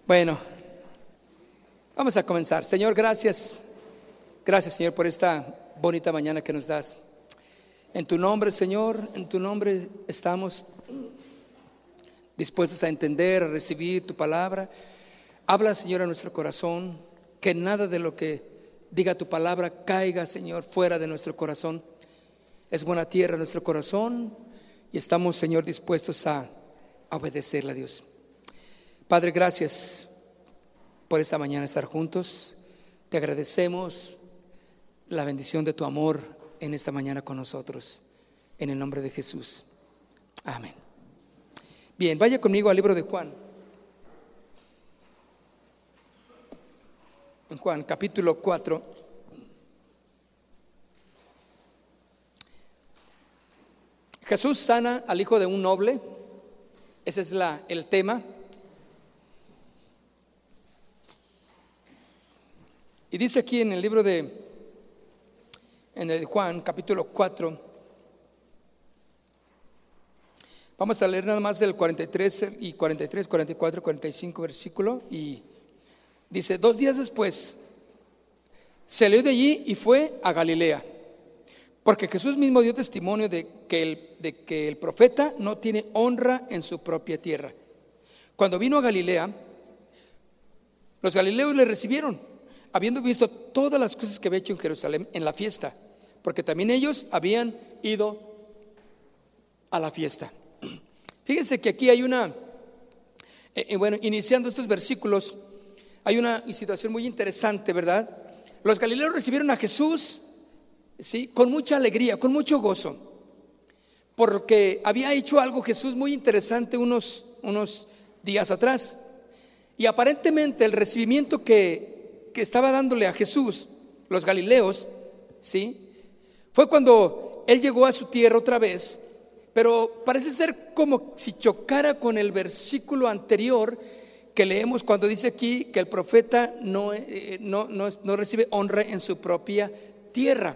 Bueno, vamos a comenzar. Señor, gracias. Gracias, Señor, por esta bonita mañana que nos das. En tu nombre, Señor, en tu nombre estamos dispuestos a entender, a recibir tu palabra. Habla, Señor, a nuestro corazón. Que nada de lo que diga tu palabra caiga, Señor, fuera de nuestro corazón. Es buena tierra nuestro corazón y estamos, Señor, dispuestos a obedecerle a Dios. Padre, gracias por esta mañana estar juntos. Te agradecemos la bendición de tu amor en esta mañana con nosotros. En el nombre de Jesús. Amén. Bien, vaya conmigo al libro de Juan. En Juan, capítulo 4. Jesús sana al hijo de un noble. Ese es el tema. Y dice aquí en el libro en el Juan, capítulo 4. Vamos a leer nada más del 43 y 43, 44, 45 versículo. Y dice: 2 días después salió de allí y fue a Galilea, porque Jesús mismo dio testimonio de que el profeta no tiene honra en su propia tierra. Cuando vino a Galilea, los galileos le recibieron, habiendo visto todas las cosas que había hecho en Jerusalén en la fiesta, porque también ellos habían ido a la fiesta. Fíjense que aquí hay iniciando estos versículos, hay una situación muy interesante, ¿verdad? Los galileos recibieron a Jesús, ¿sí?, con mucha alegría, con mucho gozo, porque había hecho algo Jesús muy interesante unos días atrás. Y aparentemente el recibimiento que estaba dándole a Jesús los galileos, ¿sí?, fue cuando él llegó a su tierra otra vez. Pero parece ser como si chocara con el versículo anterior que leemos cuando dice aquí que el profeta no recibe honra en su propia tierra.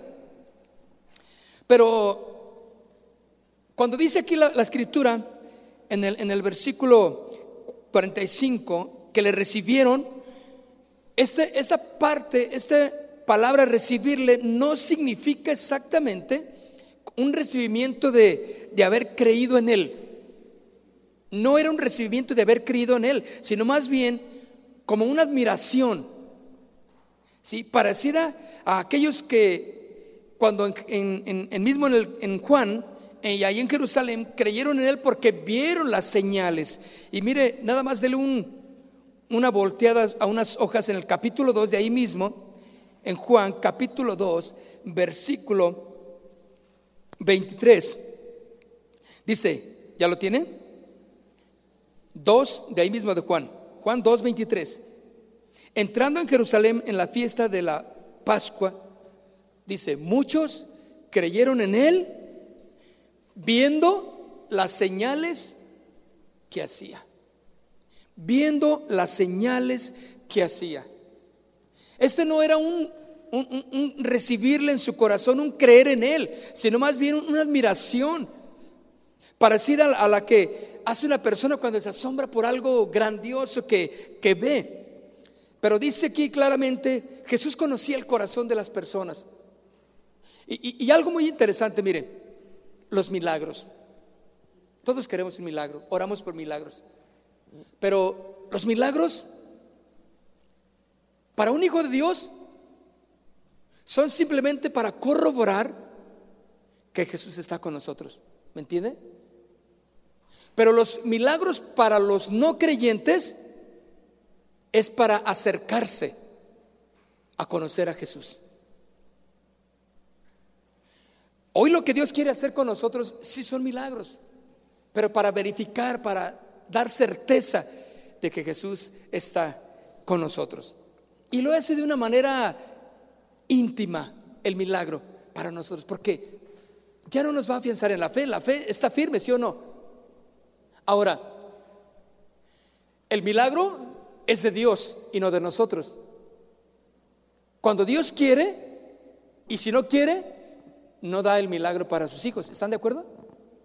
Pero cuando dice aquí la escritura en el versículo 45 que le recibieron, esta palabra recibirle no significa exactamente un recibimiento de haber creído en él. No era un recibimiento de haber creído en él, sino más bien como una admiración, ¿sí?, parecida a aquellos que cuando en Juan y ahí en Jerusalén creyeron en él porque vieron las señales. Y mire, nada más dele una volteada a unas hojas en el capítulo 2 de ahí mismo, en Juan capítulo 2 versículo 23. Dice, ¿ya lo tiene? 2 de ahí mismo de Juan 2, 23. Entrando en Jerusalén en la fiesta de la Pascua, dice, muchos creyeron en él viendo las señales que hacía. Viendo las señales que hacía. Este no era un recibirle en su corazón, un creer en él, sino más bien una admiración parecida a la que hace una persona cuando se asombra por algo grandioso que ve. Pero dice aquí claramente, Jesús conocía el corazón de las personas. Y algo muy interesante, miren, los milagros. Todos queremos un milagro, oramos por milagros. Pero los milagros para un hijo de Dios son simplemente para corroborar que Jesús está con nosotros. ¿Me entiende? Pero los milagros para los no creyentes es para acercarse a conocer a Jesús. Hoy lo que Dios quiere hacer con nosotros sí son milagros, pero para verificar, para dar certeza de que Jesús está con nosotros. Y lo hace de una manera íntima el milagro para nosotros, porque ya no nos va a afianzar en la fe está firme, ¿sí o no? Ahora, el milagro es de Dios y no de nosotros. Cuando Dios quiere, y si no quiere, no da el milagro para sus hijos. ¿Están de acuerdo?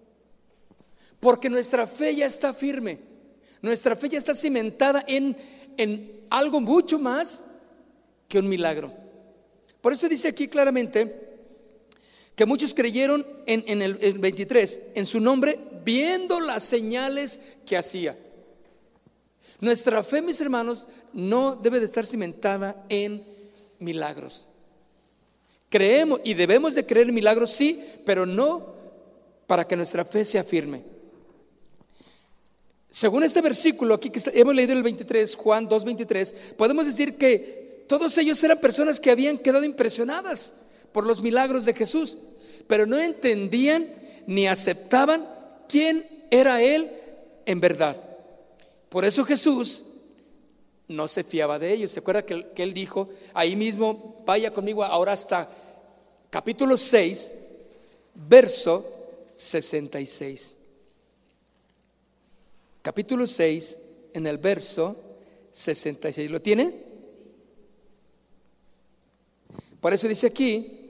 Porque nuestra fe ya está firme, nuestra fe ya está cimentada en en algo mucho más que un milagro. Por eso dice aquí claramente que muchos creyeron en el 23, en su nombre, viendo las señales que hacía. Nuestra fe, mis hermanos, no debe de estar cimentada en milagros. Creemos y debemos de creer en milagros, sí, pero no para que nuestra fe sea firme. Según este versículo aquí que hemos leído en el 23, Juan 2:23, podemos decir que todos ellos eran personas que habían quedado impresionadas por los milagros de Jesús, pero no entendían ni aceptaban quién era Él en verdad. Por eso Jesús no se fiaba de ellos. ¿Se acuerda que Él dijo ahí mismo? Vaya conmigo ahora hasta capítulo 6, verso 66. Capítulo 6, en el verso 66. ¿Lo tiene? Por eso dice aquí: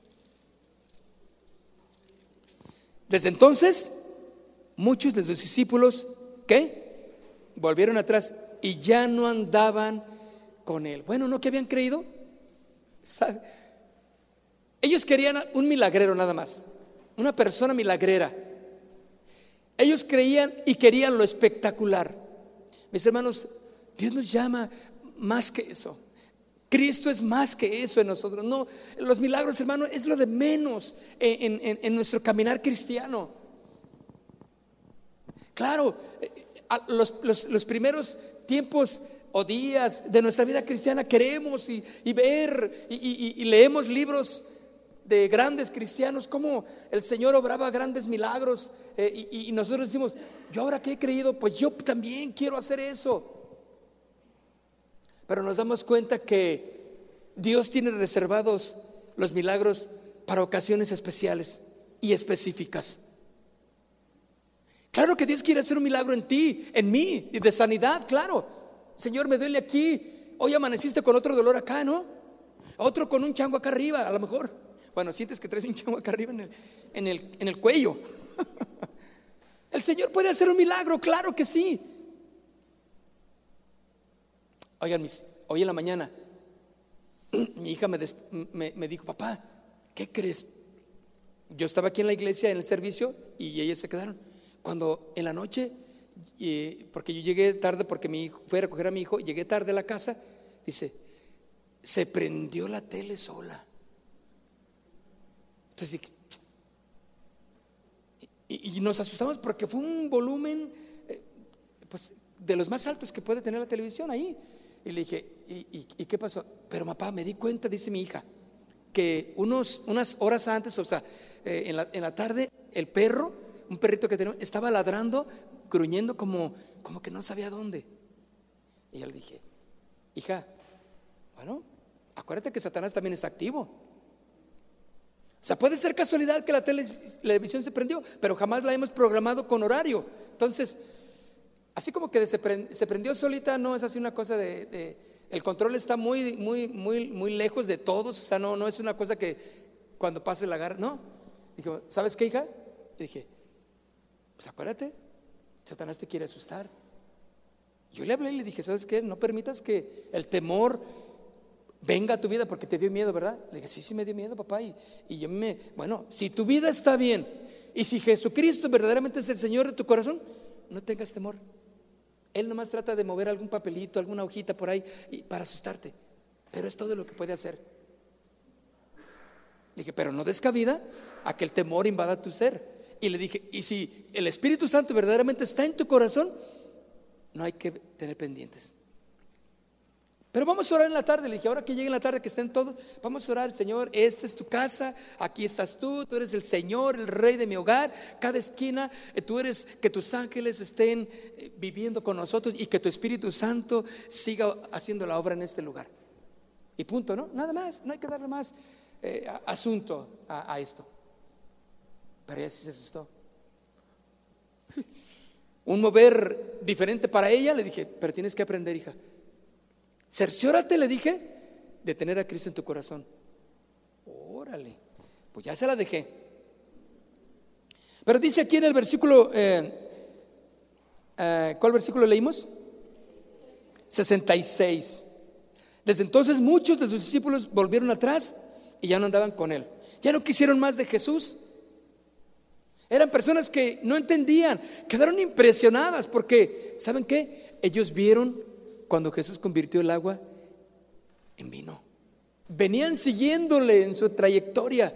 desde entonces muchos de sus discípulos, ¿qué? Volvieron atrás y ya no andaban con Él. Bueno, ¿no que habían creído? ¿Sabe? Ellos querían un milagrero nada más, una persona milagrera. Ellos creían y querían lo espectacular. Mis hermanos, Dios nos llama más que eso. Cristo es más que eso en nosotros. No, los milagros, hermano, es lo de menos en nuestro caminar cristiano. Claro, los primeros tiempos o días de nuestra vida cristiana queremos y ver y leemos libros de grandes cristianos, cómo el Señor obraba grandes milagros, y nosotros decimos: yo ahora que he creído, pues yo también quiero hacer eso. Pero nos damos cuenta que Dios tiene reservados los milagros para ocasiones especiales y específicas. Claro que Dios quiere hacer un milagro en ti, en mí, y de sanidad, claro. Señor, me duele aquí, hoy amaneciste con otro dolor acá, ¿no? Otro con un chango acá arriba, a lo mejor. Bueno, sientes que traes un chango acá arriba en el cuello. El Señor puede hacer un milagro, claro que sí. Oigan, hoy en la mañana mi hija me dijo: papá, ¿qué crees? Yo estaba aquí en la iglesia en el servicio y ellos se quedaron. Cuando en la noche, porque yo llegué tarde, porque mi hijo fue a recoger a mi hijo, llegué tarde a la casa, dice: se prendió la tele sola. Entonces, y nos asustamos porque fue un volumen pues de los más altos que puede tener la televisión ahí. Y le dije: ¿y qué pasó? Pero papá, me di cuenta, dice mi hija, que unas horas antes, o sea, en la tarde, el perro, un perrito que tenemos, estaba ladrando, gruñendo como que no sabía dónde. Y yo le dije: hija, bueno, acuérdate que Satanás también está activo. O sea, puede ser casualidad que la televisión se prendió, pero jamás la hemos programado con horario. Entonces, así como que se prendió solita, no es así una cosa el control está muy, muy, muy, muy lejos de todos. O sea, no es una cosa que cuando pase la agarra. No. Dijo: ¿sabes qué, hija? Y dije: pues acuérdate, Satanás te quiere asustar. Yo le hablé y le dije: ¿sabes qué? No permitas que el temor venga a tu vida porque te dio miedo, ¿verdad? Le dije: sí me dio miedo, papá. Y yo bueno, si tu vida está bien y si Jesucristo verdaderamente es el Señor de tu corazón, no tengas temor. Él nomás trata de mover algún papelito, alguna hojita por ahí para asustarte, pero es todo lo que puede hacer. Le dije: pero no des cabida a que el temor invada tu ser. Y le dije: y si el Espíritu Santo verdaderamente está en tu corazón, no hay que tener pendientes. Pero vamos a orar en la tarde. Le dije: ahora que llegue en la tarde, que estén todos, vamos a orar. Señor, esta es tu casa, aquí estás tú eres el Señor, el Rey de mi hogar. Cada esquina, tú eres, que tus ángeles estén viviendo con nosotros y que tu Espíritu Santo siga haciendo la obra en este lugar. Y punto, ¿no? Nada más, no hay que darle más asunto a esto. Pero ella sí se asustó. Un mover diferente para ella. Le dije: pero tienes que aprender, hija. Cerciórate, le dije, de tener a Cristo en tu corazón. Órale, pues ya se la dejé. Pero dice aquí en el versículo, ¿cuál versículo leímos? 66. Desde entonces muchos de sus discípulos volvieron atrás y ya no andaban con él. Ya no quisieron más de Jesús. Eran personas que no entendían, quedaron impresionadas porque, ¿saben qué? Ellos vieron cuando Jesús convirtió el agua en vino. Venían siguiéndole en su trayectoria,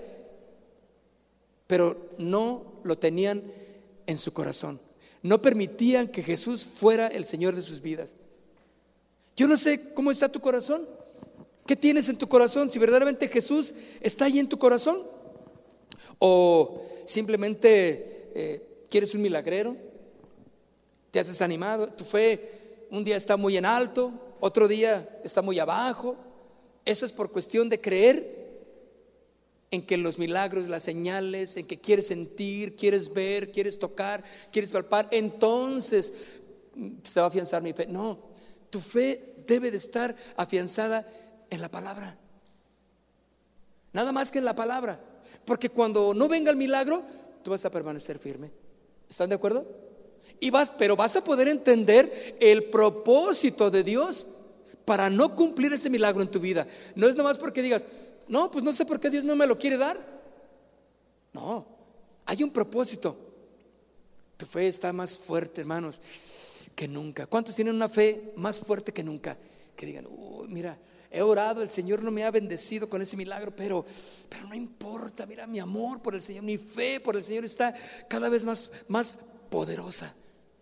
pero no lo tenían en su corazón. No permitían que Jesús fuera el Señor de sus vidas. Yo no sé cómo está tu corazón. ¿Qué tienes en tu corazón? Si verdaderamente Jesús está ahí en tu corazón, o simplemente quieres un milagrero, te has desanimado, tu fe un día está muy en alto, otro día está muy abajo. Eso es por cuestión de creer en que los milagros, las señales, en que quieres sentir, quieres ver, quieres tocar, quieres palpar, entonces se va a afianzar mi fe. No, tu fe debe de estar afianzada en la palabra, nada más que en la palabra, porque cuando no venga el milagro, tú vas a permanecer firme. ¿Están de acuerdo? Pero vas a poder entender el propósito de Dios para no cumplir ese milagro en tu vida. No es nomás porque digas, no, pues no sé por qué Dios no me lo quiere dar. No, hay un propósito. Tu fe está más fuerte, hermanos, que nunca. ¿Cuántos tienen una fe más fuerte que nunca? Que digan, mira, he orado, el Señor no me ha bendecido con ese milagro, pero no importa, mira, mi amor por el Señor, mi fe por el Señor está cada vez más poderosa.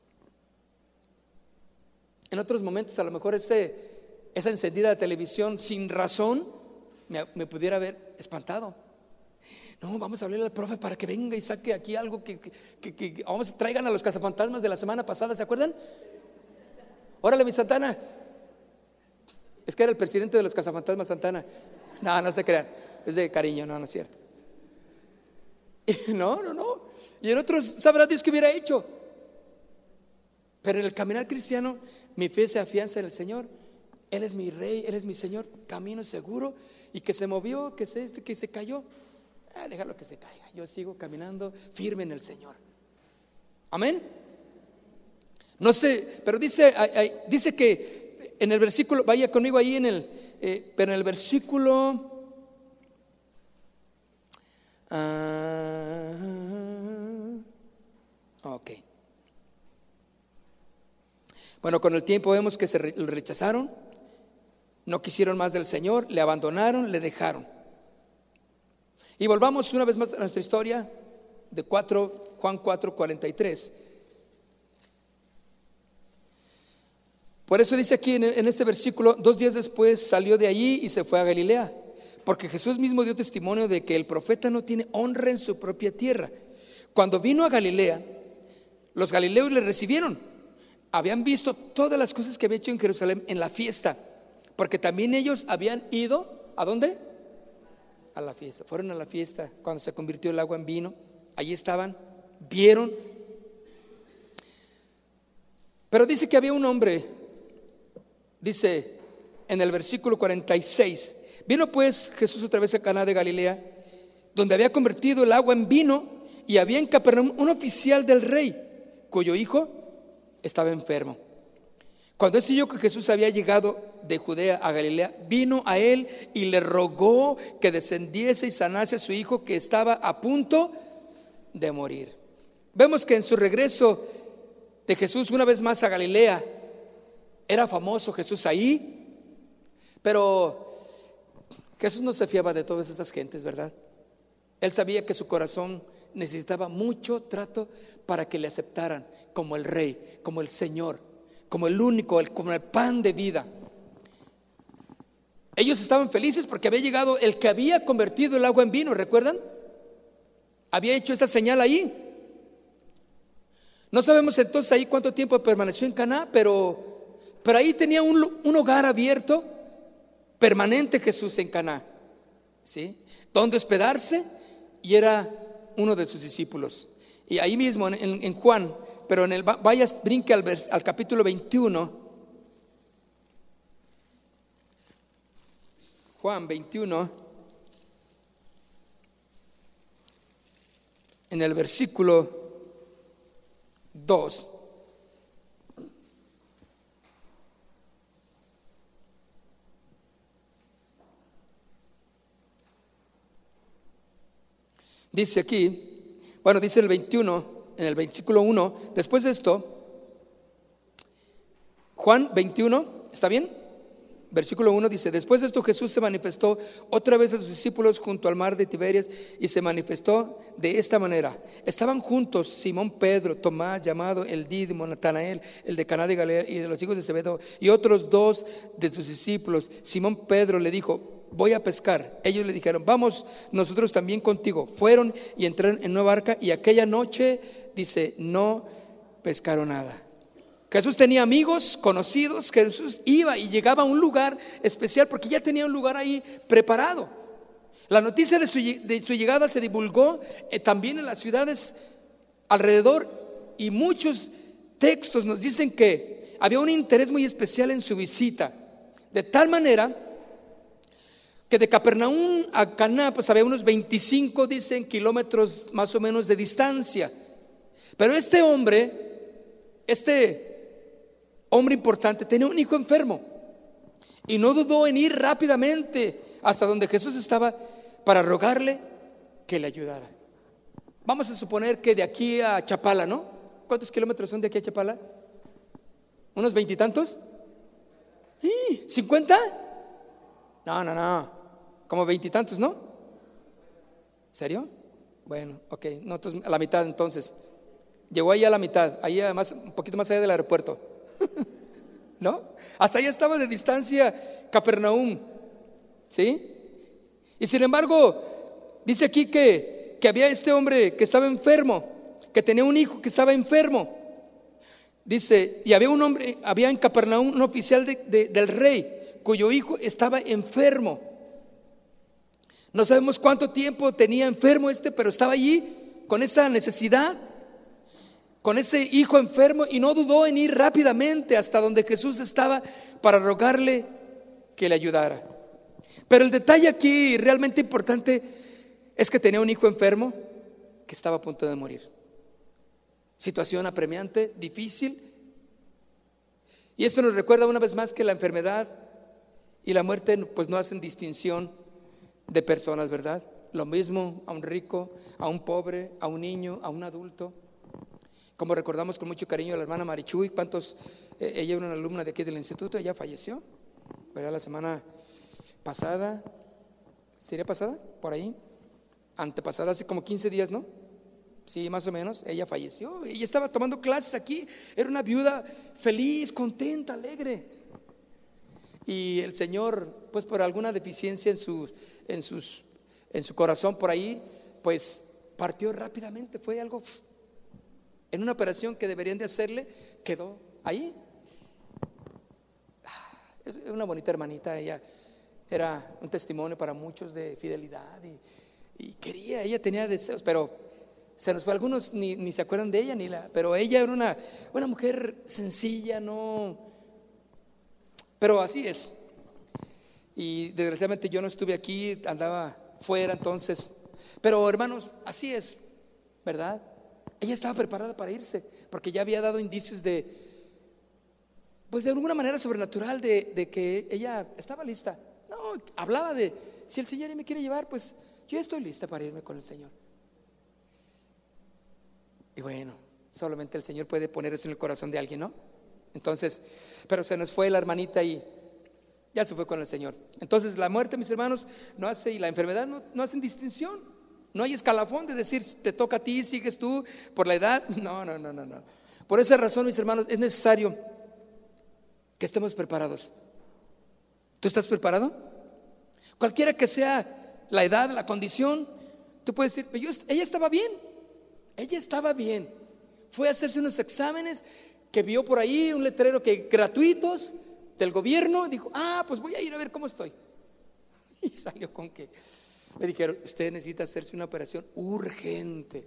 En otros momentos a lo mejor esa encendida de televisión sin razón me pudiera haber espantado. No, vamos a hablarle al profe para que venga y saque aquí algo que traigan a los cazafantasmas de la semana pasada, ¿se acuerdan? Órale, mi Santana. Es que era el presidente de los cazafantasmas, Santana. No se crean, es de cariño, no es cierto. No. Y en otros sabrá Dios qué hubiera hecho. Pero en el caminar cristiano, mi fe se afianza en el Señor. Él es mi Rey, Él es mi Señor. Camino seguro. Y que se movió, que se cayó, déjalo que se caiga. Yo sigo caminando firme en el Señor. Amén. No sé, pero dice que en el versículo, vaya conmigo ahí pero en el versículo ok. Bueno, con el tiempo vemos que lo rechazaron, no quisieron más del Señor, le abandonaron, le dejaron. Y volvamos una vez más a nuestra historia de Juan 4:43. Por eso dice aquí en este versículo, 2 días después salió de allí y se fue a Galilea, porque Jesús mismo dio testimonio de que el profeta no tiene honra en su propia tierra. Cuando vino a Galilea, los galileos le recibieron. Habían visto todas las cosas que había hecho en Jerusalén en la fiesta, porque también ellos habían ido, ¿a dónde? A la fiesta. Fueron a la fiesta cuando se convirtió el agua en vino. Allí estaban, vieron. Pero dice que había un hombre, dice en el versículo 46, vino pues Jesús otra vez a Caná de Galilea, donde había convertido el agua en vino, y había en Capernaum un oficial del rey, cuyo hijo estaba enfermo. Cuando éste oyó que Jesús había llegado de Judea a Galilea, vino a él y le rogó que descendiese y sanase a su hijo, que estaba a punto de morir. Vemos que en su regreso de Jesús una vez más a Galilea, era famoso Jesús ahí, pero Jesús no se fiaba de todas estas gentes, ¿verdad? Él sabía que su corazón necesitaba mucho trato para que le aceptaran como el Rey, como el Señor, como el único, como el pan de vida. Ellos estaban felices porque había llegado el que había convertido el agua en vino, ¿recuerdan? Había hecho esta señal ahí. No sabemos entonces ahí cuánto tiempo permaneció en Caná, pero ahí tenía un hogar abierto, permanente Jesús en Caná, ¿sí? Donde hospedarse, y era uno de sus discípulos. Y ahí mismo en Juan, pero brinque al capítulo 21. Juan 21, en el versículo 2. Dice aquí, bueno, dice el 21, en el versículo 1, después de esto, Juan 21, ¿está bien? Versículo 1 dice: después de esto Jesús se manifestó otra vez a sus discípulos junto al mar de Tiberias, y se manifestó de esta manera. Estaban juntos Simón Pedro, Tomás llamado el Dídimo, Natanael, el de Caná de Galilea, y de los hijos de Zebedeo, y otros dos de sus discípulos. Simón Pedro le dijo: voy a pescar. Ellos le dijeron: vamos nosotros también contigo. Fueron y entraron en una barca, y aquella noche, dice, no pescaron nada. Jesús tenía amigos, conocidos. Jesús iba y llegaba a un lugar especial porque ya tenía un lugar ahí preparado. La noticia de su llegada se divulgó también en las ciudades alrededor, y muchos textos nos dicen que había un interés muy especial en su visita, de tal manera que de Capernaum a Caná pues había unos 25, dicen, kilómetros más o menos de distancia. Pero este hombre importante tenía un hijo enfermo, y no dudó en ir rápidamente hasta donde Jesús estaba para rogarle que le ayudara. Vamos a suponer que de aquí a Chapala, ¿no? ¿Cuántos kilómetros son de aquí a Chapala? ¿Unos 20 y tantos? ¿50? No, como 20 y tantos, ¿no? ¿Serio? Bueno, ok, nosotros a la mitad entonces. Llegó ahí a la mitad, ahí además un poquito más allá del aeropuerto. ¿No? Hasta allá estaba de distancia Capernaum, ¿sí? Y sin embargo, dice aquí que había este hombre que estaba enfermo, que tenía un hijo que estaba enfermo. Dice, y había en Capernaum un oficial del rey, cuyo hijo estaba enfermo. No sabemos cuánto tiempo tenía enfermo pero estaba allí con esa necesidad, con ese hijo enfermo, y no dudó en ir rápidamente hasta donde Jesús estaba para rogarle que le ayudara. Pero el detalle aquí realmente importante es que tenía un hijo enfermo que estaba a punto de morir. Situación apremiante, difícil. Y esto nos recuerda una vez más que la enfermedad y la muerte pues no hacen distinción de personas, ¿verdad? Lo mismo a un rico, a un pobre, a un niño, a un adulto. Como recordamos con mucho cariño a la hermana Marichuy, ella era una alumna de aquí del instituto, ella falleció, ¿verdad? La semana pasada, ¿sería pasada? Por ahí, antepasada, hace como 15 días, ¿no? Sí, más o menos, ella falleció. Ella estaba tomando clases aquí, era una viuda feliz, contenta, alegre. Y el Señor, pues por alguna deficiencia en su corazón por ahí, pues partió rápidamente, fue algo... En una operación que deberían de hacerle, quedó ahí. Es una bonita hermanita, ella era un testimonio para muchos de fidelidad y ella tenía deseos, pero se nos fue. Algunos ni se acuerdan de ella, pero ella era una mujer sencilla, no, pero así es. Y desgraciadamente yo no estuve aquí, andaba fuera entonces, pero hermanos, así es, ¿verdad? Ella estaba preparada para irse, porque ya había dado indicios pues de alguna manera sobrenatural de que ella estaba lista. No, hablaba de, si el Señor me quiere llevar, pues yo estoy lista para irme con el Señor. Y bueno, solamente el Señor puede poner eso en el corazón de alguien, ¿no? Entonces, pero se nos fue la hermanita y ya se fue con el Señor. Entonces la muerte, mis hermanos, y la enfermedad no hacen distinción. No hay escalafón de decir te toca a ti, sigues tú por la edad. No. Por esa razón, mis hermanos, es necesario que estemos preparados. ¿Tú estás preparado? Cualquiera que sea la edad, la condición, tú puedes decir, ella estaba bien. Fue a hacerse unos exámenes que vio por ahí un letrero que gratuitos del gobierno. Dijo, pues voy a ir a ver cómo estoy. Y salió con que me dijeron, usted necesita hacerse una operación urgente.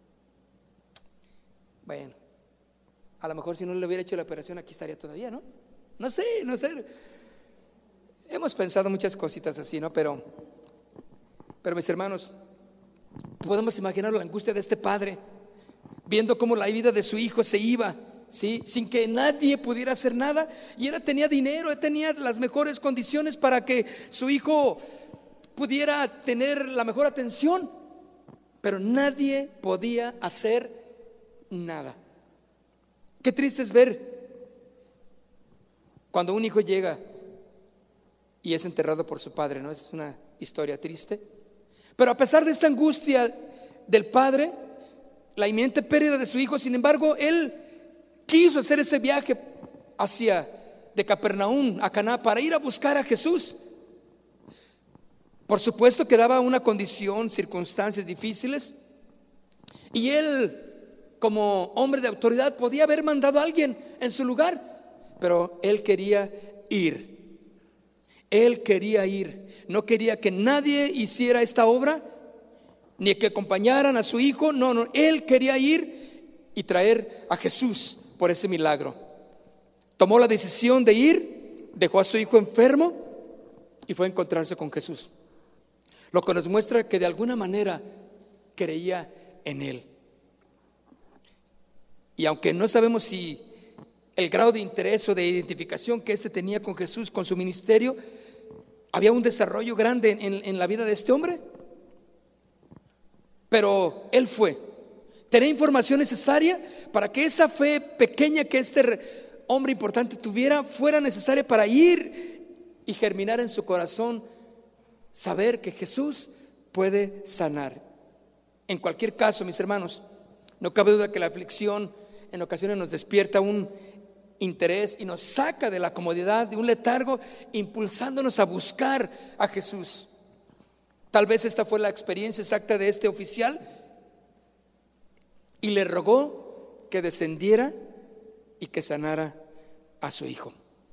Bueno, a lo mejor si no le hubiera hecho la operación aquí estaría todavía, ¿no? No sé. Hemos pensado muchas cositas así, ¿no? Pero mis hermanos, podemos imaginar la angustia de este padre viendo cómo la vida de su hijo se iba, ¿sí? Sin que nadie pudiera hacer nada. Y él tenía dinero, él tenía las mejores condiciones para que su hijo pudiera tener la mejor atención. pero nadie podía hacer nada. Qué triste es ver cuando un hijo llega y es enterrado por su padre, ¿no? Es una historia triste. Pero a pesar de esta angustia del padre, la inminente pérdida de su hijo, sin embargo, él quiso hacer ese viaje de Capernaum a Caná para ir a buscar a Jesús. Por supuesto que daba una condición, circunstancias difíciles, y él, como hombre de autoridad, podía haber mandado a alguien en su lugar, pero él quería ir. Él quería ir, no quería que nadie hiciera esta obra, ni que acompañaran a su hijo. No, él quería ir y traer a Jesús por ese milagro. Tomó la decisión de ir, dejó a su hijo enfermo y fue a encontrarse con Jesús, lo que nos muestra que de alguna manera creía en él. Y aunque no sabemos si el grado de interés o de identificación que éste tenía con Jesús, con su ministerio, había un desarrollo grande en la vida de este hombre, pero él tenía información necesaria para que esa fe pequeña que este hombre importante tuviera fuera necesaria para ir y germinar en su corazón saber que Jesús puede sanar. En cualquier caso, mis hermanos, no cabe duda que la aflicción en ocasiones nos despierta un interés y nos saca de la comodidad, de un letargo, impulsándonos a buscar a Jesús. Tal vez esta fue la experiencia exacta de este oficial, y le rogó que descendiera y que sanara a su hijo.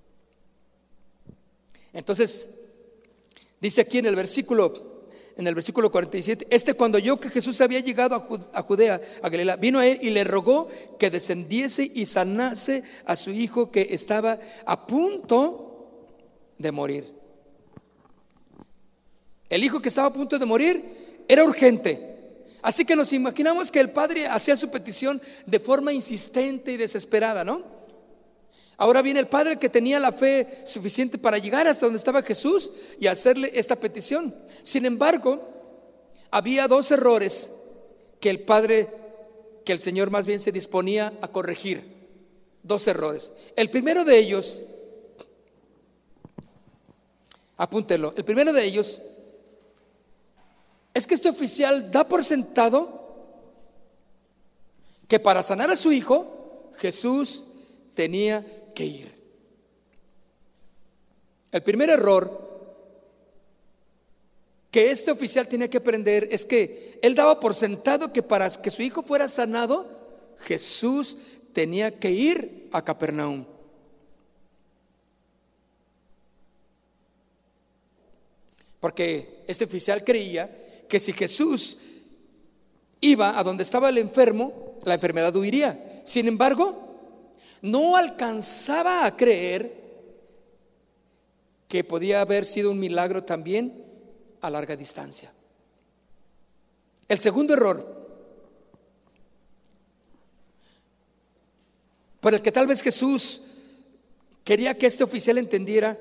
Entonces dice aquí en el versículo 47, cuando oyó que Jesús había llegado a Judea, a Galilea, vino a él y le rogó que descendiese y sanase a su hijo, que estaba a punto de morir. El hijo que estaba a punto de morir era urgente. Así que nos imaginamos que el padre hacía su petición de forma insistente y desesperada, ¿no? Ahora viene el padre que tenía la fe suficiente para llegar hasta donde estaba Jesús y hacerle esta petición. Sin embargo, había dos errores que el Señor más bien se disponía a corregir. Dos errores. El primero de ellos, apúntelo, el primero de ellos es que este oficial da por sentado que para sanar a su hijo, Jesús tenía que ir. El primer error que este oficial tenía que aprender es que él daba por sentado que para que su hijo fuera sanado, Jesús tenía que ir a Capernaum. Porque este oficial creía que si Jesús iba a donde estaba el enfermo, la enfermedad huiría. Sin embargo, no alcanzaba a creer que podía haber sido un milagro también a larga distancia. El segundo error, por el que tal vez Jesús quería que este oficial entendiera,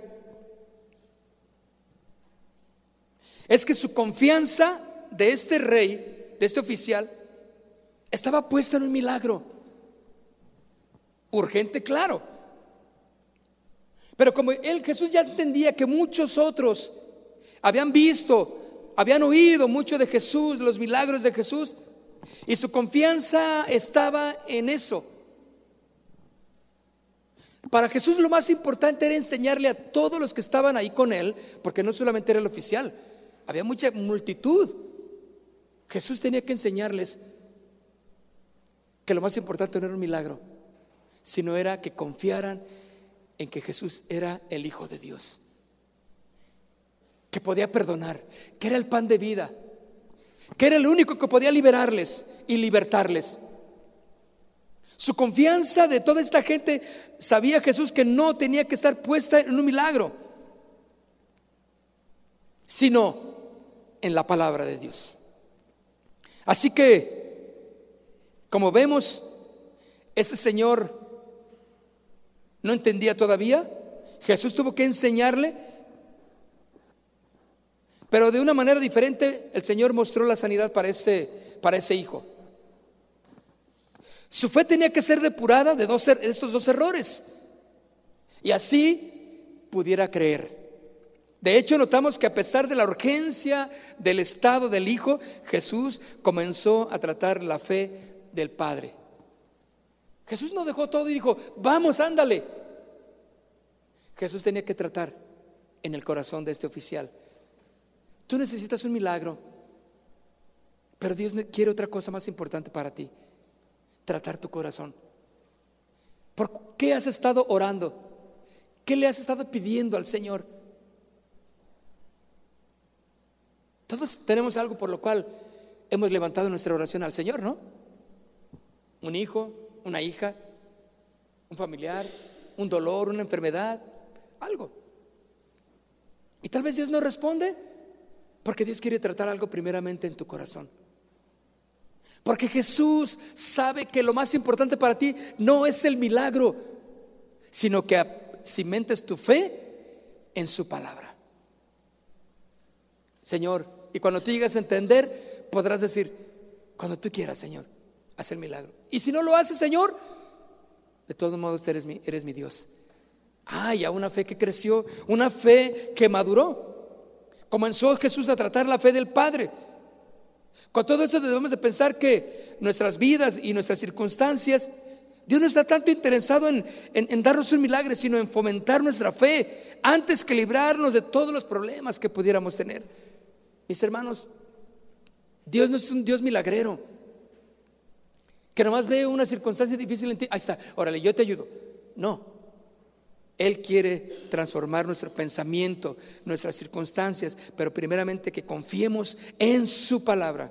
es que su confianza de este rey, de este oficial, estaba puesta en un milagro urgente, claro. Pero como Jesús ya entendía que muchos otros habían visto, habían oído mucho de Jesús, los milagros de Jesús, y su confianza estaba en eso. Para Jesús lo más importante era enseñarle a todos los que estaban ahí con él, porque no solamente era el oficial, había mucha multitud. Jesús tenía que enseñarles que lo más importante no era un milagro, sino era que confiaran en que Jesús era el Hijo de Dios, que podía perdonar, que era el pan de vida, que era el único que podía liberarles y libertarles. Su confianza de toda esta gente, sabía Jesús que no tenía que estar puesta en un milagro, sino en la palabra de Dios. Así que, como vemos, este señor no entendía todavía. Jesús tuvo que enseñarle, pero de una manera diferente. El Señor mostró la sanidad para este para ese hijo. Su fe tenía que ser depurada de estos dos errores, y así pudiera creer. De hecho, notamos que a pesar de la urgencia del estado del hijo, Jesús comenzó a tratar la fe del padre. Jesús no dejó todo y dijo, vamos, ándale. Jesús tenía que tratar en el corazón de este oficial. Tú necesitas un milagro, pero Dios quiere otra cosa más importante para ti: tratar tu corazón. ¿Por qué has estado orando? ¿Qué le has estado pidiendo al Señor? Todos tenemos algo por lo cual hemos levantado nuestra oración al Señor, ¿no? Un hijo, una hija, un familiar, un dolor, una enfermedad, algo. Y tal vez Dios no responde porque Dios quiere tratar algo primeramente en tu corazón. Porque Jesús sabe que lo más importante para ti no es el milagro, sino que cimentes tu fe en su palabra. Señor, y cuando tú llegas a entender, podrás decir, cuando tú quieras, Señor, haz el milagro. Y si no lo haces, Señor, de todos modos eres mi Dios. Ya una fe que creció, una fe que maduró. Comenzó Jesús a tratar la fe del Padre. Con todo eso debemos de pensar que nuestras vidas y nuestras circunstancias, Dios no está tanto interesado en darnos un milagro, sino en fomentar nuestra fe antes que librarnos de todos los problemas que pudiéramos tener. Mis hermanos, Dios no es un Dios milagrero que nomás ve una circunstancia difícil en ti, ahí está, órale, yo te ayudo. No, Él quiere transformar nuestro pensamiento, nuestras circunstancias, pero primeramente que confiemos en su palabra.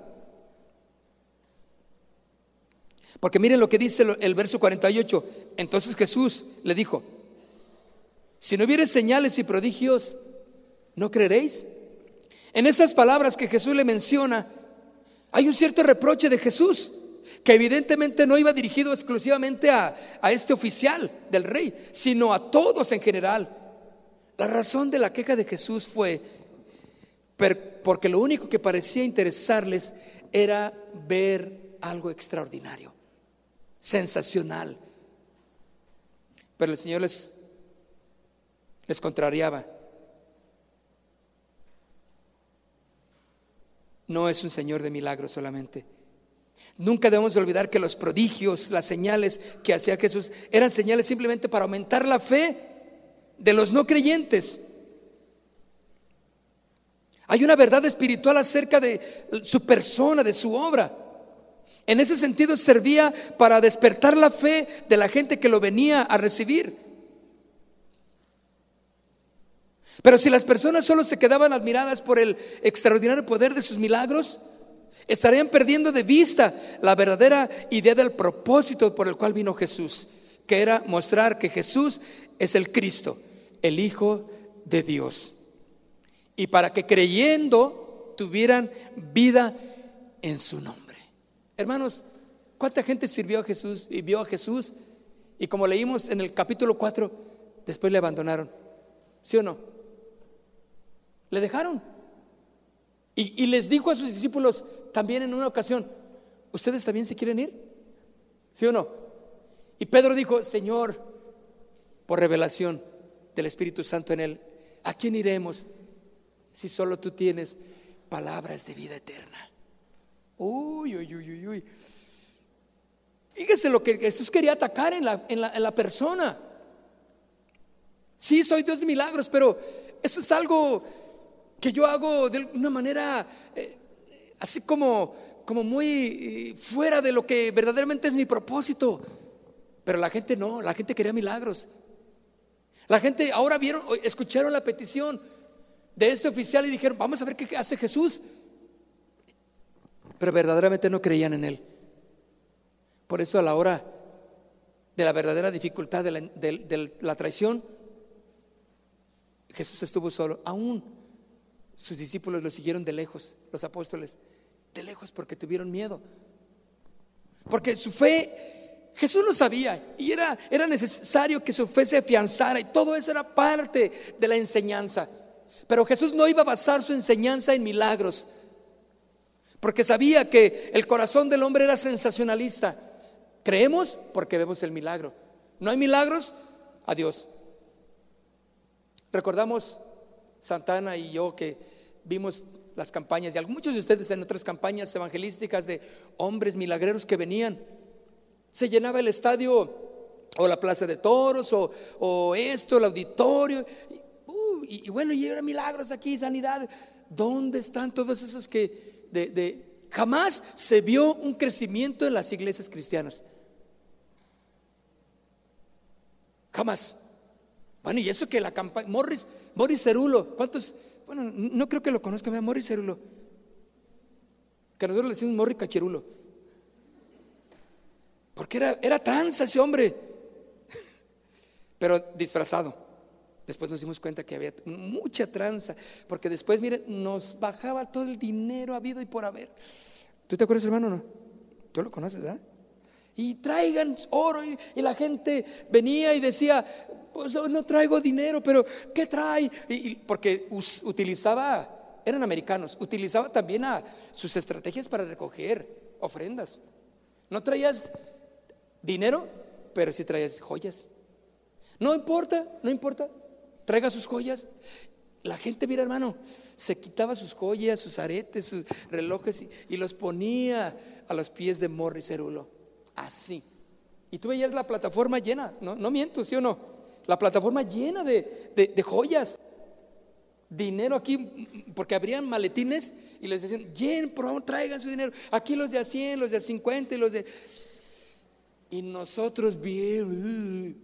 Porque miren lo que dice el verso 48. Entonces Jesús le dijo: si no hubiere señales y prodigios, ¿no creeréis? En estas palabras que Jesús le menciona, hay un cierto reproche de Jesús, que evidentemente no iba dirigido exclusivamente a este oficial del rey, sino a todos en general. La razón de la queja de Jesús fue porque lo único que parecía interesarles era ver algo extraordinario, sensacional. Pero el Señor les contrariaba. No es un Señor de milagros solamente. Nunca debemos olvidar que los prodigios, las señales que hacía Jesús, eran señales simplemente para aumentar la fe de los no creyentes. Hay una verdad espiritual acerca de su persona, de su obra. En ese sentido servía para despertar la fe de la gente que lo venía a recibir. Pero si las personas solo se quedaban admiradas por el extraordinario poder de sus milagros, estarían perdiendo de vista la verdadera idea del propósito por el cual vino Jesús, que era mostrar que Jesús es el Cristo, el Hijo de Dios, y para que creyendo tuvieran vida en su nombre. Hermanos, ¿cuánta gente sirvió a Jesús y vio a Jesús? Y como leímos en el capítulo 4, después le abandonaron. ¿Sí o no? Le dejaron. Y les dijo a sus discípulos también en una ocasión: ¿ustedes también se quieren ir? ¿Sí o no? Y Pedro dijo: Señor, por revelación del Espíritu Santo en él, ¿a quién iremos si solo tú tienes palabras de vida eterna? Uy. Fíjese lo que Jesús quería atacar en la persona. Sí, soy Dios de milagros, pero eso es algo que yo hago de una manera así como muy fuera de lo que verdaderamente es mi propósito. Pero la gente no, la gente quería milagros. La gente ahora escucharon la petición de este oficial y dijeron: vamos a ver qué hace Jesús. Pero verdaderamente no creían en él. Por eso a la hora de la verdadera dificultad de la traición, Jesús estuvo solo. Aún sus discípulos lo siguieron de lejos, los apóstoles, de lejos, porque tuvieron miedo. Porque su fe, Jesús lo sabía, y era necesario que su fe se afianzara, y todo eso era parte de la enseñanza. Pero Jesús no iba a basar su enseñanza en milagros, porque sabía que el corazón del hombre era sensacionalista. Creemos porque vemos el milagro. No hay milagros, adiós. Recordamos Santana y yo que vimos las campañas, y muchos de ustedes en otras campañas evangelísticas, de hombres milagreros que venían. Se llenaba el estadio o la plaza de toros o el auditorio, y bueno, y eran milagros aquí, sanidad. ¿Dónde están todos esos que jamás se vio un crecimiento en las iglesias cristianas? Jamás. Bueno, y eso que la campaña, Morris Cerulo, ¿cuántos? Bueno, no creo que lo conozcan, Morris Cerulo, que nosotros le decimos Morris Cacherulo, porque era tranza ese hombre, pero disfrazado. Después nos dimos cuenta que había mucha tranza, porque después, miren, nos bajaba todo el dinero habido y por haber. ¿Tú te acuerdas, hermano? No, tú lo conoces, ¿verdad? Y traigan oro, y la gente venía y decía, pues no traigo dinero, pero ¿qué trae? Porque utilizaba, eran americanos, utilizaba también sus estrategias para recoger ofrendas. No traías dinero, pero sí traías joyas. No importa, traiga sus joyas. La gente, mira, hermano, se quitaba sus joyas, sus aretes, sus relojes y los ponía a los pies de Morris Cerulo. Así. Y tú veías la plataforma llena, no miento, ¿sí o no? La plataforma llena de joyas, dinero aquí, porque abrían maletines y les decían, por favor, traigan su dinero. Aquí los de a 100, los de a 50 y los de... Y nosotros bien,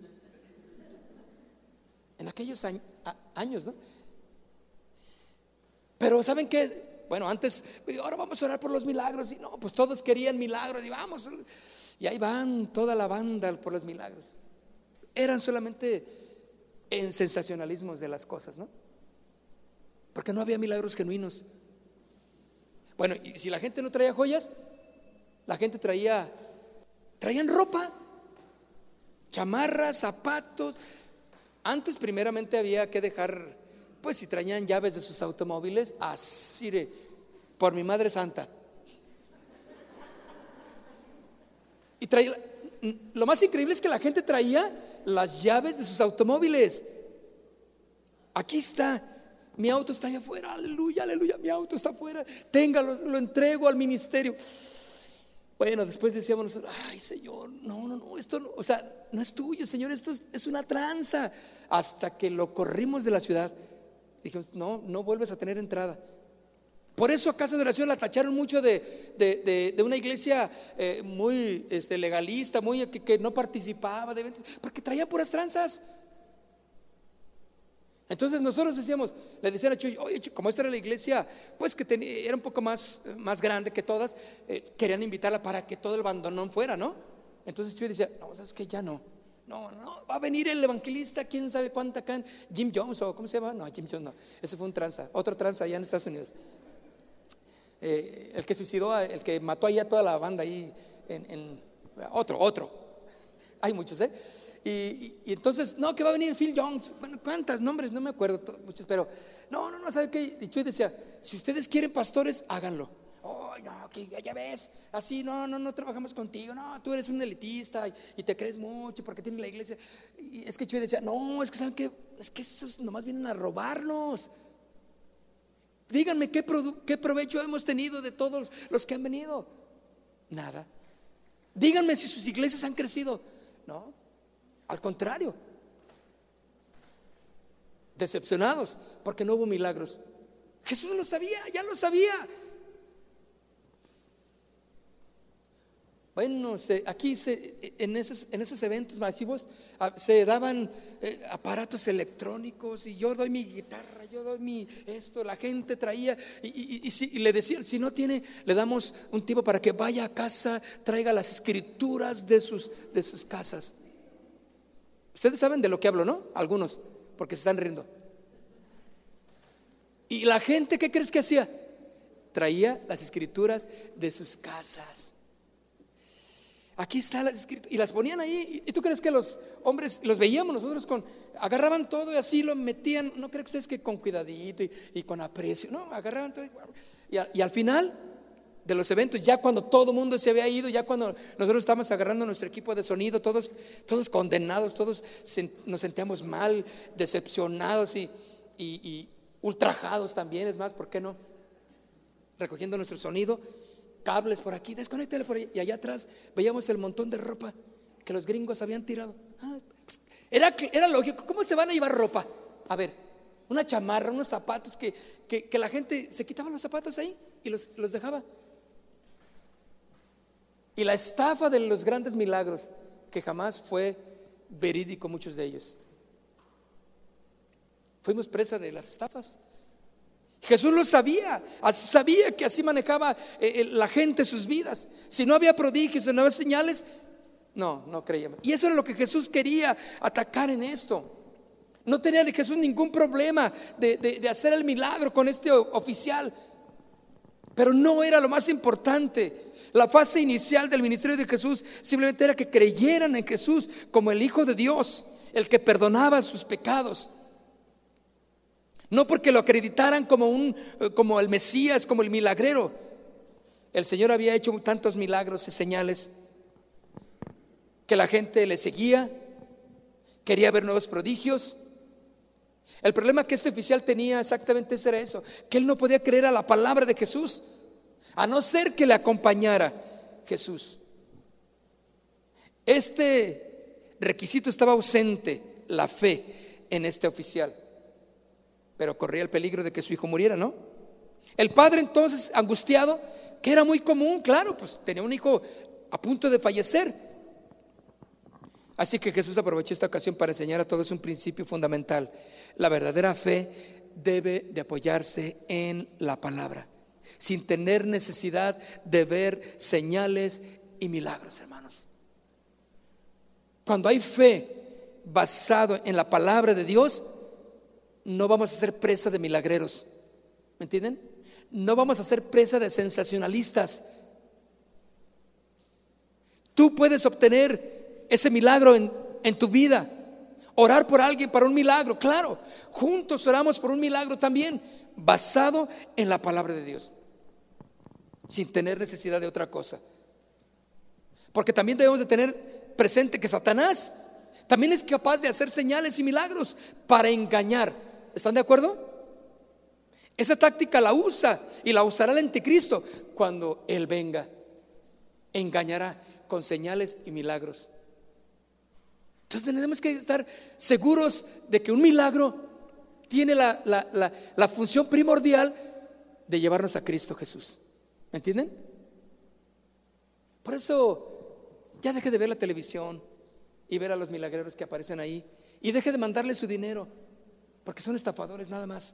en aquellos años, ¿no? Pero ¿saben qué? Bueno, antes, ahora vamos a orar por los milagros. Y no, pues todos querían milagros, y vamos. Y ahí van toda la banda por los milagros. Eran solamente en sensacionalismos de las cosas, ¿no? Porque no había milagros genuinos. Bueno, y si la gente no traía joyas, la gente traían ropa, chamarras, zapatos. Antes primeramente había que dejar, pues si traían llaves de sus automóviles, así por mi madre santa. Y lo más increíble es que la gente traía las llaves de sus automóviles. Aquí está, mi auto está allá afuera, aleluya, aleluya, mi auto está afuera, téngalo, lo entrego al ministerio. Bueno, después decíamos nosotros, ay Señor, no, esto no, o sea, no es tuyo, Señor, esto es una tranza. Hasta que lo corrimos de la ciudad, dijimos, no vuelves a tener entrada. Por eso a Casa de Oración la tacharon mucho de una iglesia muy legalista, muy que no participaba de eventos, porque traía puras tranzas. Entonces nosotros le decían a Chuy, oye, como esta era la iglesia, pues que era un poco más grande que todas, querían invitarla para que todo el bandonón fuera, ¿no? Entonces Chuy decía, no, ¿sabes qué? Ya no, va a venir el evangelista, quién sabe cuánta acá, Jim Jones, o ¿cómo se llama? No, Jim Jones no, ese fue un tranza, otro tranza allá en Estados Unidos. El que suicidó, el que mató ahí a toda la banda ahí, otro, hay muchos, y entonces, no, que va a venir Phil Jones. Bueno, ¿cuántos nombres? No me acuerdo, muchos, pero no, ¿sabe qué? Y Chuy decía, si ustedes quieren pastores, háganlo. Oh, no, que ya ves, así no trabajamos contigo, no, tú eres un elitista y te crees mucho porque tienes la iglesia. Y es que Chuy decía, no, es que ¿saben qué? Es que esos nomás vienen a robarnos. Díganme qué provecho hemos tenido de todos los que han venido. Nada. Díganme si sus iglesias han crecido. No, al contrario, decepcionados porque no hubo milagros. Jesús lo sabía, ya lo sabía. Bueno, aquí en esos eventos masivos se daban aparatos electrónicos, y yo doy mi guitarra, yo doy la gente traía y le decían, si no tiene, le damos un tipo para que vaya a casa, traiga las escrituras de sus casas. Ustedes saben de lo que hablo, ¿no? Algunos, porque se están riendo. Y la gente, ¿qué crees que hacía? Traía las escrituras de sus casas. Aquí están las escrituras, y las ponían ahí. ¿Y tú crees que los hombres los veíamos nosotros agarraban todo y así lo metían? ¿No creen ustedes que con cuidadito y con aprecio? No, agarraban todo y al final de los eventos, ya cuando todo el mundo se había ido, ya cuando nosotros estábamos agarrando nuestro equipo de sonido, todos condenados, nos sentíamos mal, decepcionados y ultrajados también. Es más, ¿por qué no? Recogiendo nuestro sonido, cables por aquí, desconéctale por ahí, y allá atrás veíamos el montón de ropa que los gringos habían tirado. Pues, era lógico. ¿Cómo se van a llevar ropa? A ver, una chamarra, unos zapatos que la gente se quitaba los zapatos ahí y los dejaba. Y la estafa de los grandes milagros, que jamás fue verídico, muchos de ellos. Fuimos presa de las estafas. Jesús lo sabía que así manejaba la gente sus vidas. Si no había prodigios, si no había señales, no creíamos. Y eso era lo que Jesús quería atacar en esto. No tenía de Jesús ningún problema de hacer el milagro con este oficial, pero no era lo más importante. La fase inicial del ministerio de Jesús simplemente era que creyeran en Jesús como el Hijo de Dios, el que perdonaba sus pecados. No porque lo acreditaran como el Mesías, como el milagrero. El Señor había hecho tantos milagros y señales que la gente le seguía, quería ver nuevos prodigios. El problema que este oficial tenía exactamente era eso, que él no podía creer a la palabra de Jesús, a no ser que le acompañara Jesús. Este requisito estaba ausente, la fe, en este oficial, pero corría el peligro de que su hijo muriera, ¿no? El padre entonces, angustiado, que era muy común, claro, pues tenía un hijo a punto de fallecer. Así que Jesús aprovechó esta ocasión para enseñar a todos un principio fundamental. La verdadera fe debe de apoyarse en la palabra, sin tener necesidad de ver señales y milagros, hermanos. Cuando hay fe basado en la palabra de Dios, no vamos a ser presa de milagreros. ¿Me entienden? No vamos a ser presa de sensacionalistas. Tú puedes obtener ese milagro en tu vida. Orar por alguien para un milagro, claro. Juntos oramos por un milagro también, basado en la palabra de Dios, sin tener necesidad de otra cosa. Porque también debemos de tener presente que Satanás también es capaz de hacer señales y milagros para engañar. ¿Están de acuerdo? Esa táctica la usa y la usará el anticristo cuando él venga. Engañará con señales y milagros. Entonces tenemos que estar seguros de que un milagro tiene la función primordial de llevarnos a Cristo Jesús. ¿Me entienden? Por eso ya deje de ver la televisión y ver a los milagreros que aparecen ahí, y deje de mandarle su dinero, porque son estafadores nada más.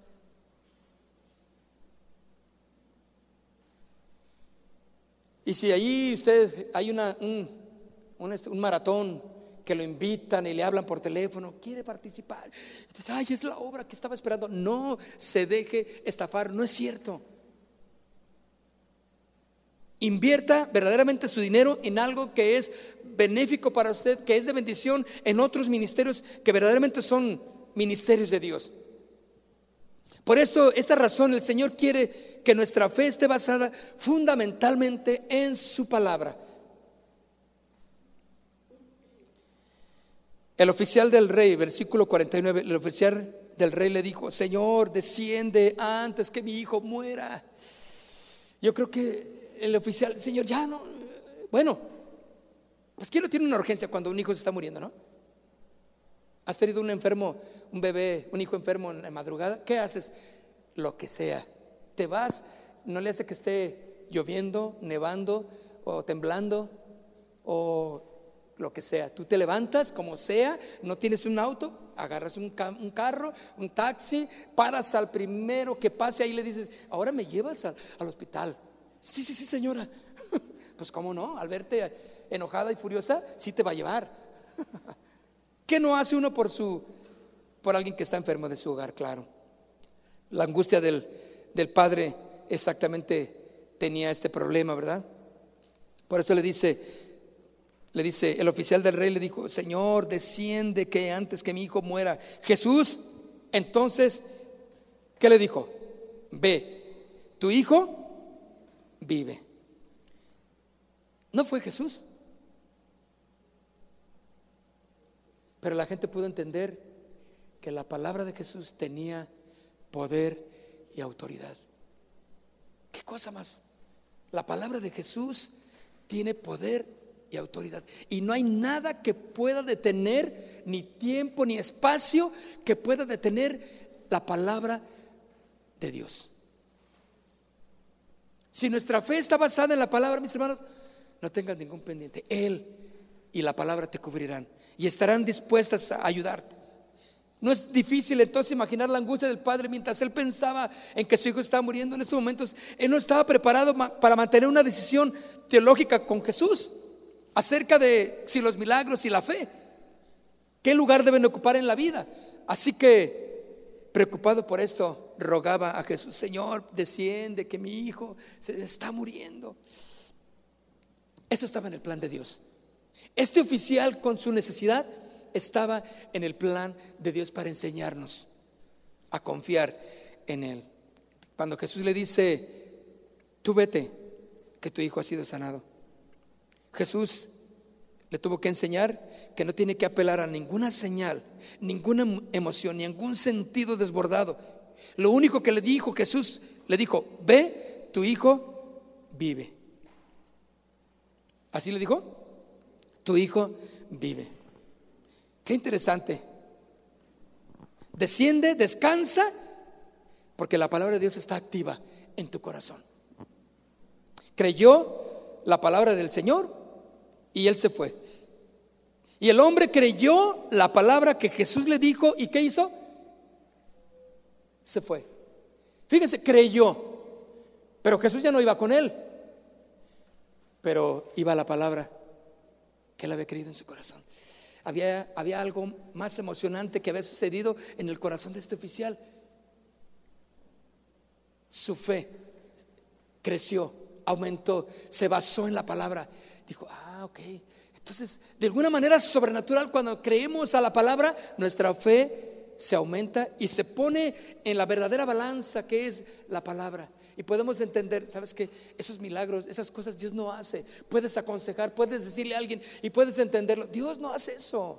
Y si allí usted hay un maratón que lo invitan y le hablan por teléfono, quiere participar, entonces, ay, es la obra que estaba esperando. No se deje estafar, no es cierto. Invierta verdaderamente su dinero en algo que es benéfico para usted, que es de bendición en otros ministerios que verdaderamente son ministerios de Dios. Por esta razón el Señor quiere que nuestra fe esté basada fundamentalmente en su palabra. El oficial del rey, versículo 49, el oficial del rey le dijo: Señor, desciende antes que mi hijo muera. Yo creo que el oficial, Señor, ya no. Bueno, pues ¿quién no tiene una urgencia cuando un hijo se está muriendo, no? ¿Has tenido un enfermo, un bebé, un hijo enfermo en la madrugada? ¿Qué haces? Lo que sea. Te vas, no le hace que esté lloviendo, nevando o temblando o lo que sea. Tú te levantas como sea, no tienes un auto, agarras un carro, un taxi, paras al primero que pase ahí y le dices: ahora me llevas al hospital. Sí, señora. Pues cómo no, al verte enojada y furiosa, sí te va a llevar. ¿Qué no hace uno por alguien que está enfermo de su hogar? Claro. La angustia del padre exactamente tenía este problema, ¿verdad? Por eso le dice el oficial del rey, le dijo: Señor, desciende que antes que mi hijo muera. Jesús entonces, ¿qué le dijo? Ve, tu hijo vive. No fue Jesús. Pero la gente pudo entender que la palabra de Jesús tenía poder y autoridad. ¿Qué cosa más? La palabra de Jesús tiene poder y autoridad. Y no hay nada que pueda detener, ni tiempo ni espacio que pueda detener la palabra de Dios. Si nuestra fe está basada en la palabra, mis hermanos, no tengas ningún pendiente. Él y la palabra te cubrirán y estarán dispuestas a ayudarte. No es difícil entonces imaginar la angustia del padre mientras él pensaba en que su hijo estaba muriendo. En esos momentos él no estaba preparado para mantener una decisión teológica con Jesús acerca de si los milagros y la fe, qué lugar deben ocupar en la vida. Así que, preocupado por esto, rogaba a Jesús: Señor, desciende, que mi hijo se está muriendo. Esto estaba en el plan de Dios. Este oficial, con su necesidad, estaba en el plan de Dios para enseñarnos a confiar en Él. Cuando Jesús le dice: tú vete, que tu hijo ha sido sanado, Jesús le tuvo que enseñar que no tiene que apelar a ninguna señal, ninguna emoción, ningún sentido desbordado. Lo único que le dijo Jesús, le dijo: ve, tu hijo vive. ¿Así le dijo? Tu hijo vive. Qué interesante. Desciende, descansa, porque la palabra de Dios está activa en tu corazón. Creyó la palabra del Señor y él se fue. Y el hombre creyó la palabra que Jesús le dijo, ¿y qué hizo? Se fue. Fíjense, creyó, pero Jesús ya no iba con él, pero iba la palabra que él había creído en su corazón. Había algo más emocionante que había sucedido en el corazón de este oficial. Su fe creció, aumentó, se basó en la palabra. Dijo: ok. Entonces, de alguna manera sobrenatural, cuando creemos a la palabra, nuestra fe se aumenta y se pone en la verdadera balanza que es la palabra. Y podemos entender, ¿sabes qué? Esos milagros, esas cosas Dios no hace. Puedes aconsejar, puedes decirle a alguien y puedes entenderlo. Dios no hace eso.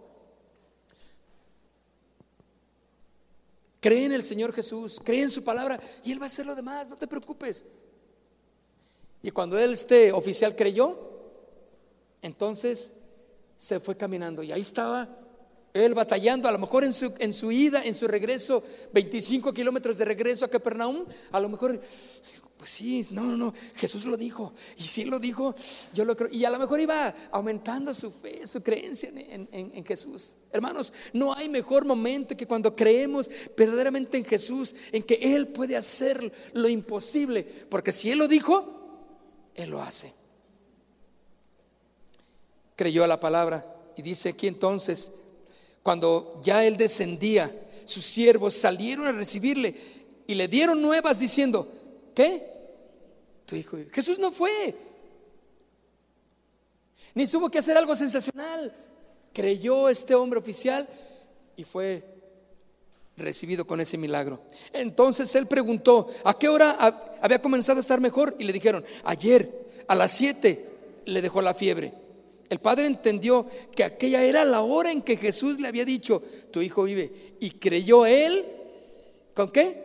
Cree en el Señor Jesús, cree en su palabra y Él va a hacer lo demás, no te preocupes. Y cuando este oficial creyó, entonces se fue caminando y ahí estaba él batallando, a lo mejor en su ida, en su regreso, 25 kilómetros de regreso a Capernaum. A lo mejor, pues sí, no, Jesús lo dijo, y si Él lo dijo, yo lo creo. Y a lo mejor iba aumentando su fe, su creencia en Jesús. Hermanos, no hay mejor momento que cuando creemos verdaderamente en Jesús, en que Él puede hacer lo imposible, porque si Él lo dijo, Él lo hace. Creyó a la palabra. Y dice aquí entonces, cuando ya él descendía, sus siervos salieron a recibirle y le dieron nuevas diciendo: ¿qué? Tu hijo. Jesús no fue, ni tuvo que hacer algo sensacional. Creyó este hombre oficial y fue recibido con ese milagro. Entonces él preguntó: ¿a qué hora había comenzado a estar mejor? Y le dijeron: ayer a las 7 le dejó la fiebre. El padre entendió que aquella era la hora en que Jesús le había dicho: tu hijo vive. Y creyó él. ¿Con qué?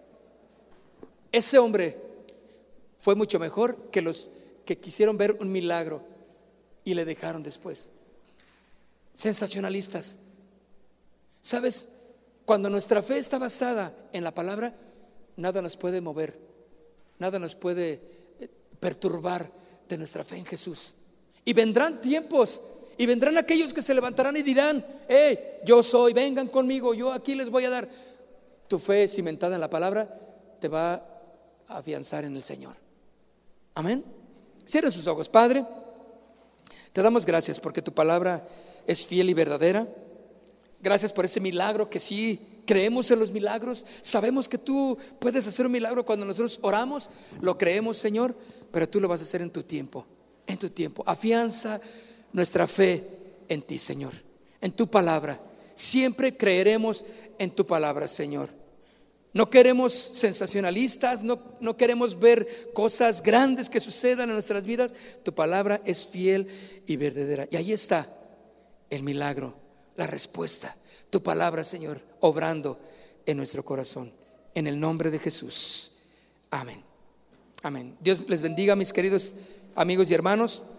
Ese hombre fue mucho mejor que los que quisieron ver un milagro y le dejaron después. Sensacionalistas. ¿Sabes? Cuando nuestra fe está basada en la palabra, nada nos puede mover, nada nos puede perturbar de nuestra fe en Jesús. Y vendrán tiempos, y vendrán aquellos que se levantarán y dirán: yo soy, vengan conmigo, yo aquí les voy a dar. Tu fe cimentada en la palabra te va a afianzar en el Señor. Amén. Cierren sus ojos. Padre, te damos gracias porque tu palabra es fiel y verdadera. Gracias por ese milagro, que sí creemos en los milagros. Sabemos que tú puedes hacer un milagro cuando nosotros oramos. Lo creemos, Señor, pero tú lo vas a hacer en tu tiempo. En tu tiempo. Afianza nuestra fe en ti, Señor, en tu palabra. Siempre creeremos en tu palabra, Señor. No queremos sensacionalistas, no queremos ver cosas grandes que sucedan en nuestras vidas. Tu palabra es fiel y verdadera. Y ahí está el milagro, la respuesta. Tu palabra, Señor, obrando en nuestro corazón. En el nombre de Jesús. Amén. Amén. Dios les bendiga, mis queridos amigos y hermanos.